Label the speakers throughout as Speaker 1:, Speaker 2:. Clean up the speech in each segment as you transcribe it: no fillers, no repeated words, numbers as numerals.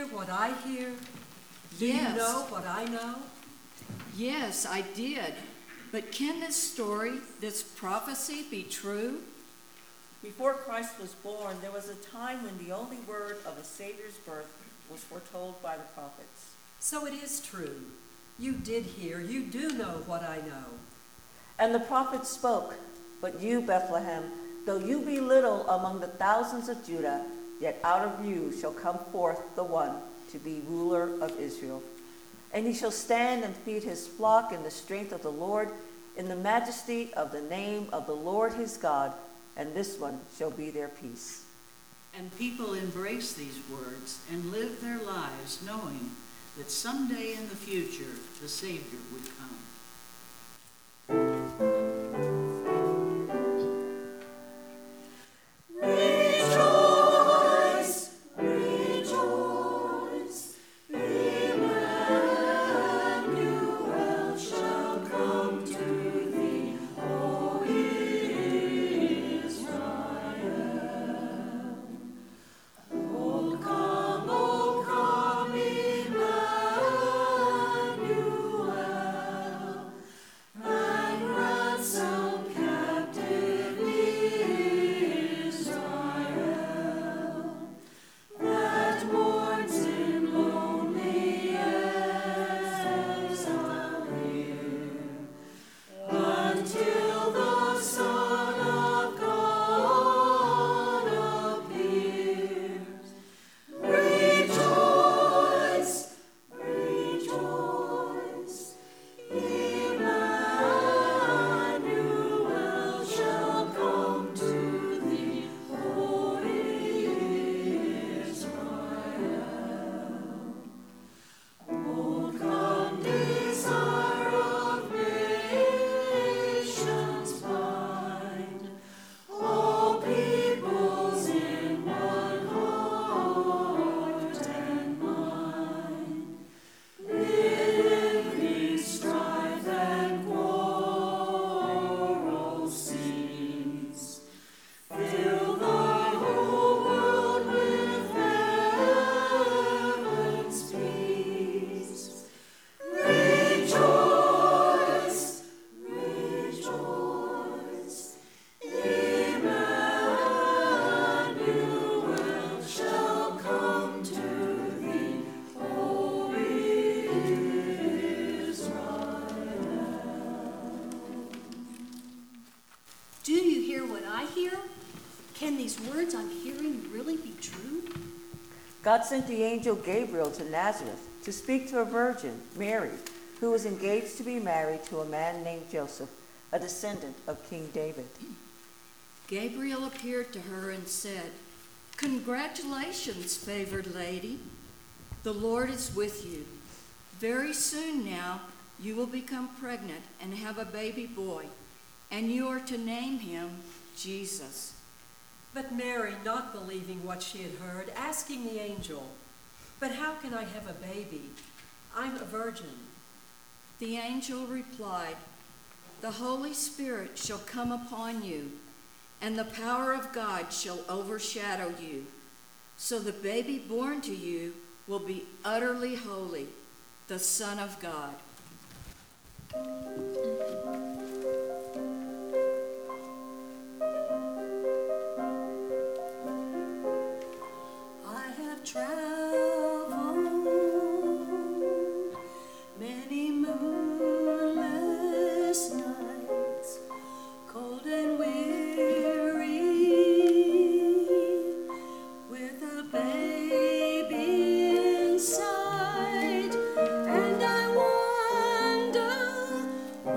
Speaker 1: what I hear? Do
Speaker 2: Yes.
Speaker 1: you know what I know?
Speaker 2: Yes, I did. But can this story, this prophecy be true?
Speaker 3: Before Christ was born, there was a time when the only word of a Savior's birth was foretold by the prophets.
Speaker 1: So it is true. You did hear, you do know what I know.
Speaker 3: And the prophets spoke, but you, Bethlehem, though you be little among the thousands of Judah, yet out of you shall come forth the one to be ruler of Israel. And he shall stand and feed his flock in the strength of the Lord, in the majesty of the name of the Lord his God, and this one shall be their peace.
Speaker 4: And people embrace these words and live their lives knowing that someday in the future the Savior would come.
Speaker 5: Can these words I'm hearing really be true?
Speaker 3: God sent the angel Gabriel to Nazareth to speak to a virgin, Mary, who was engaged to be married to a man named Joseph, a descendant of King David.
Speaker 2: Gabriel appeared to her and said, "Congratulations, favored lady. The Lord is with you. Very soon now you will become pregnant and have a baby boy, and you are to name him Jesus."
Speaker 1: But Mary, not believing what she had heard, asking the angel, "But how can I have a baby? I'm a virgin."
Speaker 2: The angel replied, "The Holy Spirit shall come upon you, and the power of God shall overshadow you. So the baby born to you will be utterly holy, the Son of God."
Speaker 5: I have traveled many moonless nights, cold and weary, with a baby inside, and I wonder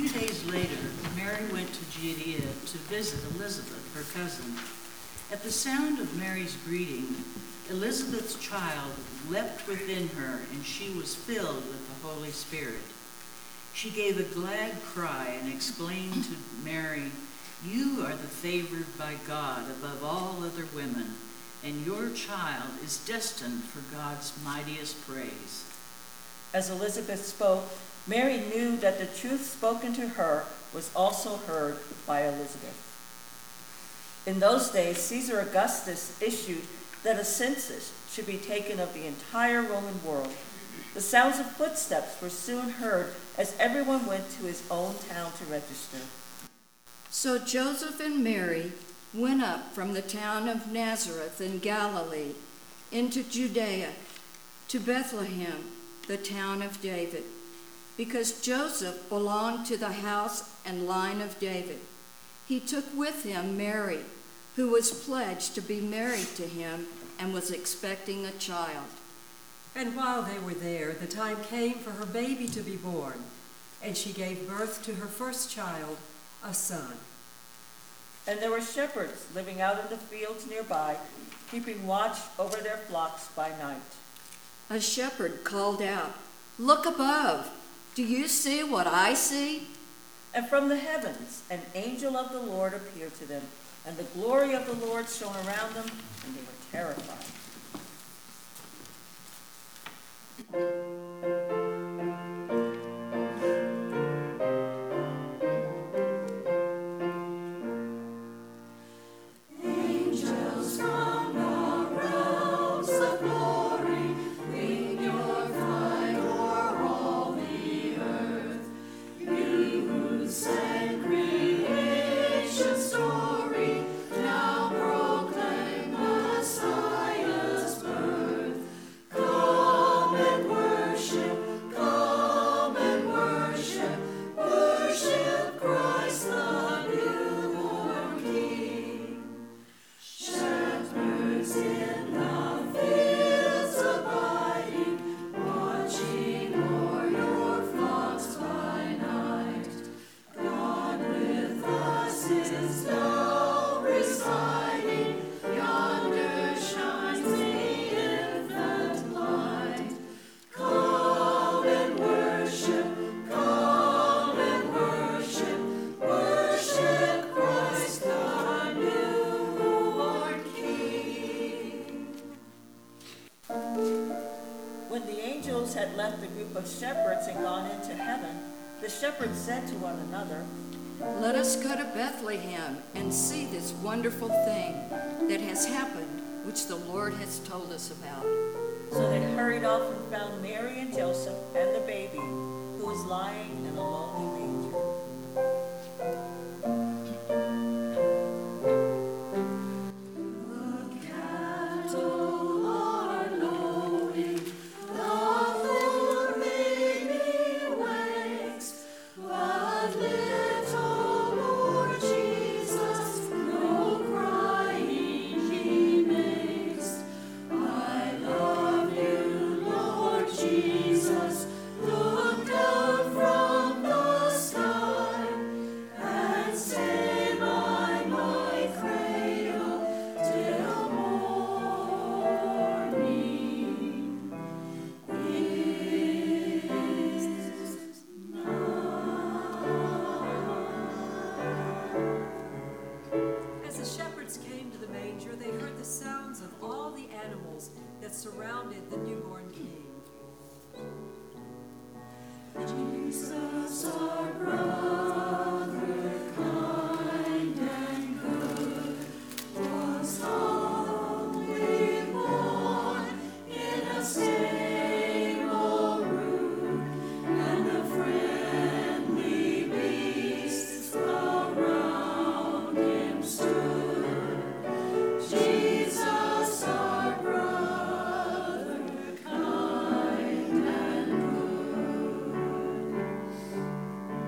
Speaker 4: few days later, Mary went to Judea to visit Elizabeth, her cousin. At the sound of Mary's greeting, Elizabeth's child leapt within her, and she was filled with the Holy Spirit. She gave a glad cry and exclaimed to Mary, "You are the favored by God above all other women, and your child is destined for God's mightiest praise."
Speaker 3: As Elizabeth spoke, Mary knew that the truth spoken to her was also heard by Elizabeth. In those days, Caesar Augustus issued that a census should be taken of the entire Roman world. The sounds of footsteps were soon heard as everyone went to his own town to register.
Speaker 2: So Joseph and Mary went up from the town of Nazareth in Galilee into Judea to Bethlehem, the town of David, because Joseph belonged to the house and line of David. He took with him Mary, who was pledged to be married to him and was expecting a child.
Speaker 1: And while they were there, the time came for her baby to be born, and she gave birth to her first child, a son.
Speaker 3: And there were shepherds living out in the fields nearby, keeping watch over their flocks by night.
Speaker 2: A shepherd called out, "Look above! Do you see what I see?"
Speaker 3: And from the heavens an angel of the Lord appeared to them, and the glory of the Lord shone around them, and they were terrified. When the angels had left the group of shepherds and gone into heaven, the shepherds said to one another,
Speaker 2: "Let us go to Bethlehem and see this wonderful thing that has happened, which the Lord has told us about."
Speaker 3: So they hurried off and found Mary and Joseph and the baby, who was lying in a lonely manger.
Speaker 1: Surrounded the newborn king.
Speaker 6: Jesus, our brother, kind and good, was humbly born in a stable rude, and the friendly beasts around him stood. Jesus, our brother, kind and good.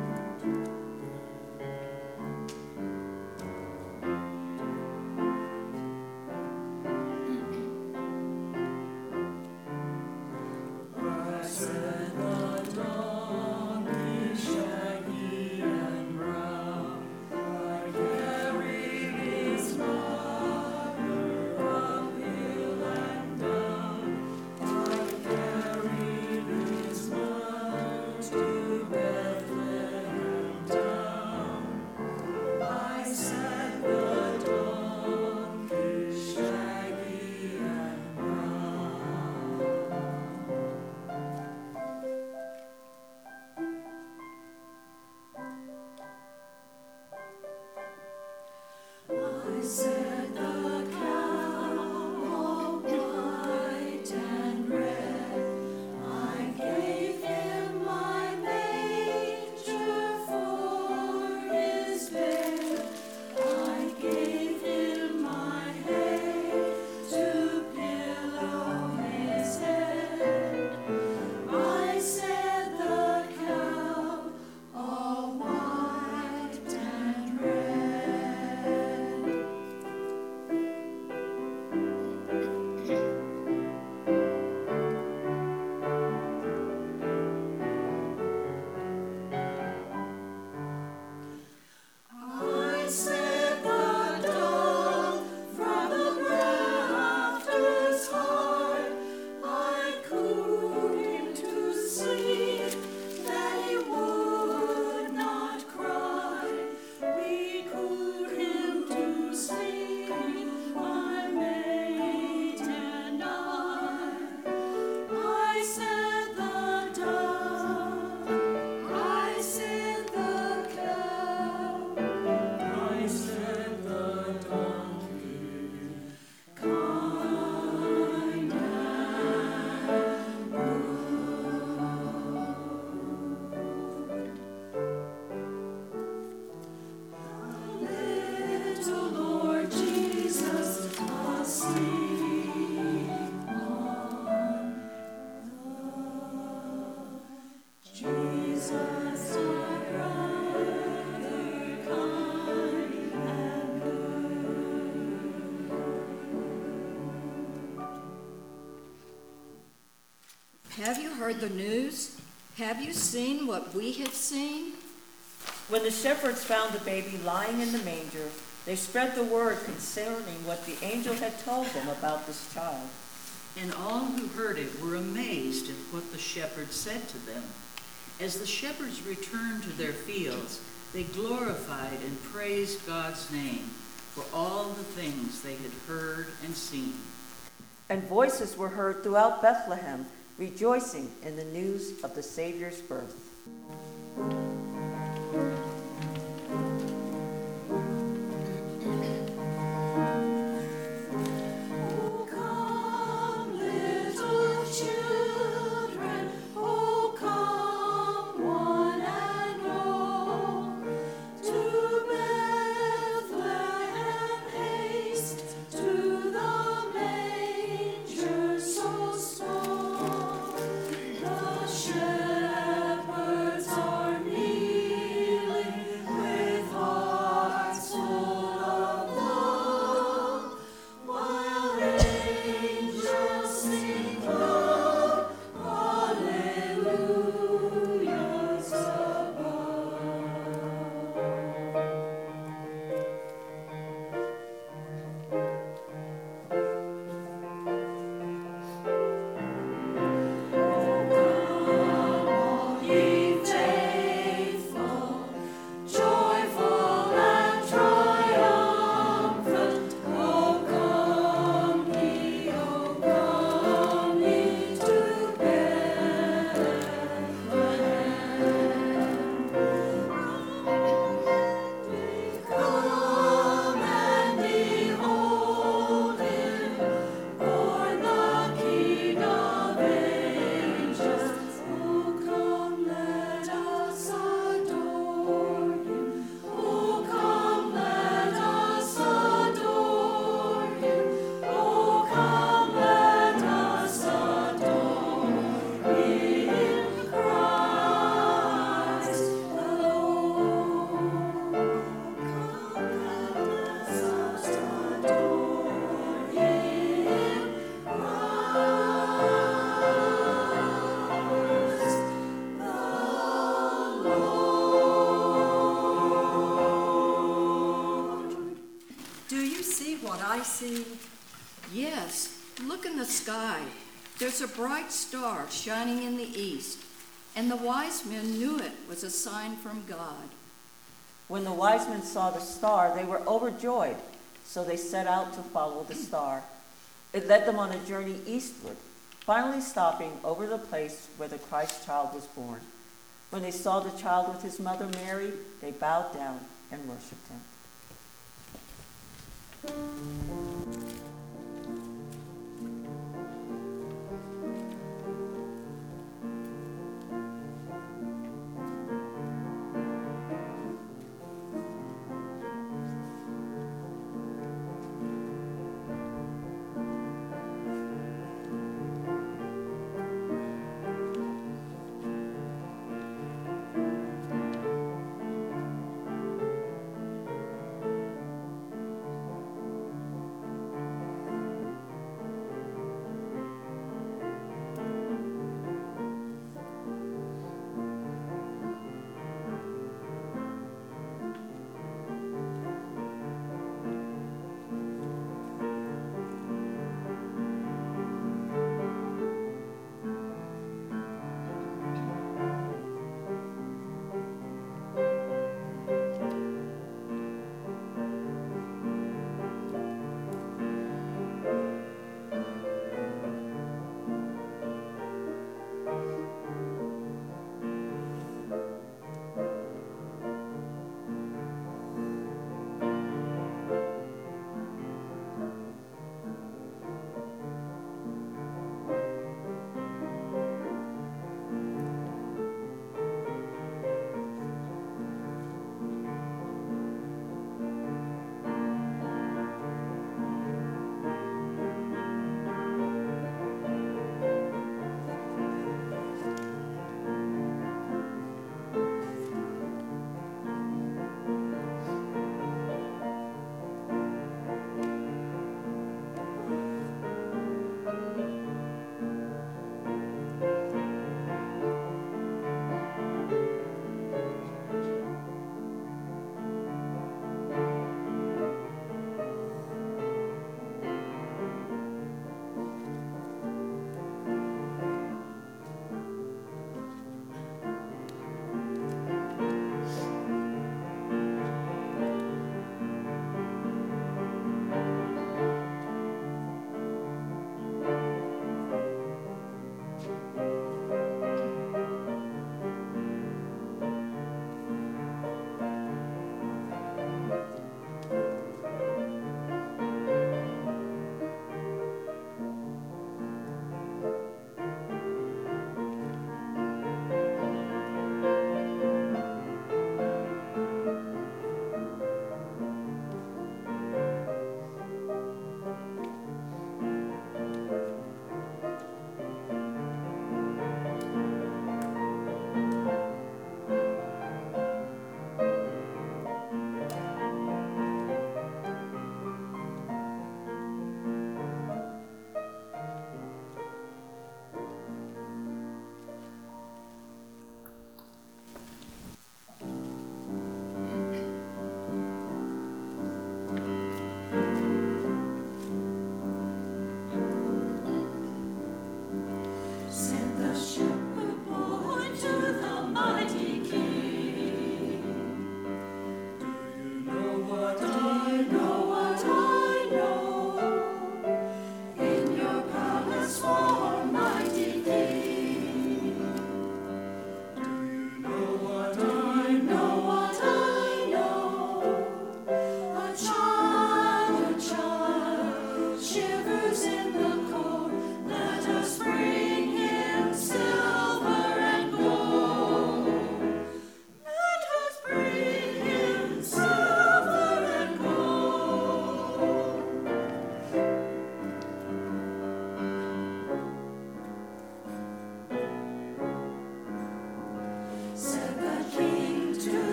Speaker 2: heard the news? Have you seen what we have seen?
Speaker 3: When the shepherds found the baby lying in the manger, they spread the word concerning what the angel had told them about this child.
Speaker 4: And all who heard it were amazed at what the shepherds said to them. As the shepherds returned to their fields, they glorified and praised God's name for all the things they had heard and seen.
Speaker 3: And voices were heard throughout Bethlehem, rejoicing in the news of the Savior's birth.
Speaker 1: See?
Speaker 2: Yes, look in the sky. There's a bright star shining in the east, and the wise men knew it was a sign from God.
Speaker 3: When the wise men saw the star, they were overjoyed, so they set out to follow the star. It led them on a journey eastward, finally stopping over the place where the Christ child was born. When they saw the child with his mother Mary, they bowed down and worshipped him.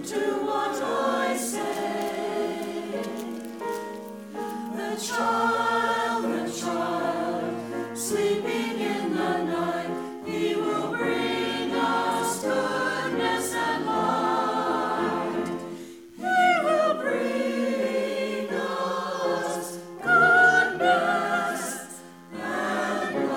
Speaker 6: to what I say. The child, sleeping in the night, he will bring us goodness and light. He will bring us goodness and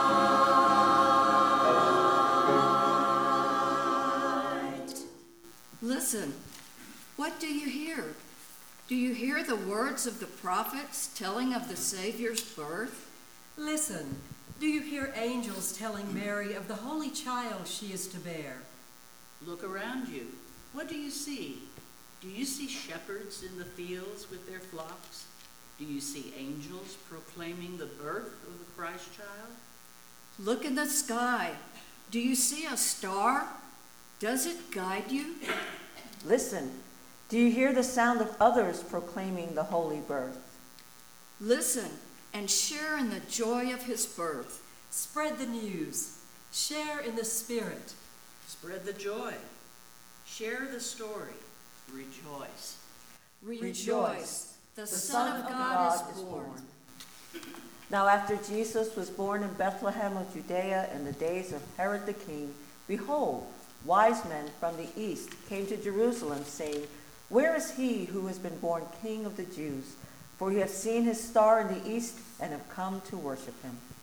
Speaker 6: light.
Speaker 2: Listen, what do you hear? Do you hear the words of the prophets telling of the Savior's birth?
Speaker 1: Listen, do you hear angels telling Mary of the holy child she is to bear?
Speaker 4: Look around you. What do you see? Do you see shepherds in the fields with their flocks? Do you see angels proclaiming the birth of the Christ child?
Speaker 2: Look in the sky. Do you see a star? Does it guide you?
Speaker 3: Listen, do you hear the sound of others proclaiming the holy birth?
Speaker 2: Listen and share in the joy of his birth.
Speaker 1: Spread the news. Share in the Spirit.
Speaker 4: Spread the joy. Share the story. Rejoice.
Speaker 2: Rejoice. The Son of God is born.
Speaker 3: Now after Jesus was born in Bethlehem of Judea in the days of Herod the king, behold, wise men from the east came to Jerusalem, saying, "Where is he who has been born King of the Jews? For we have seen his star in the east and have come to worship him."